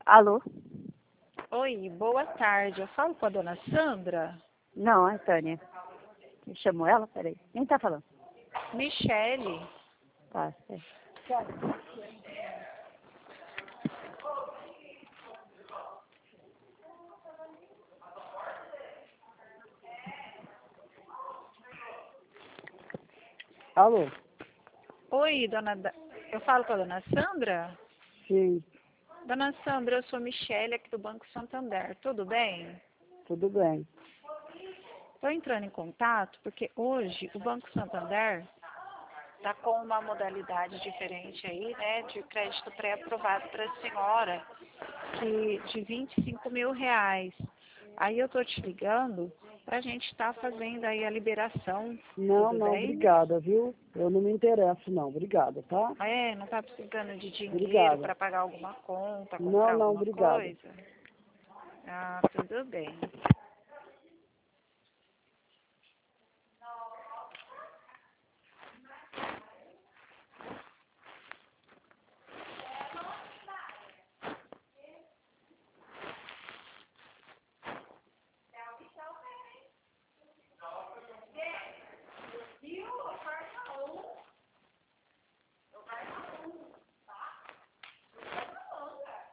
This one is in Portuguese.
Alô? Oi, boa tarde. Eu falo com a dona Sandra? Não, é Tânia. Me chamou ela? Peraí. Quem tá falando? Michele. Tá, é. Alô? Oi, eu falo com a dona Sandra? Sim, Dona Sandra, eu sou Michele aqui do Banco Santander. Tudo bem? tudo bem. Estou entrando em contato porque hoje o Banco Santander está com uma modalidade diferente aí, né, de crédito pré-aprovado para a senhora, de R$ 25.000. Aí eu estou te ligando para a gente estar fazendo aí a liberação. Não, Tudo não, bem? obrigada, viu? Eu não me interesso, não. Obrigada, tá? É, não está precisando de dinheiro Obrigada. para pagar alguma conta, Não, comprar não, alguma obrigada. coisa? Ah, tudo bem.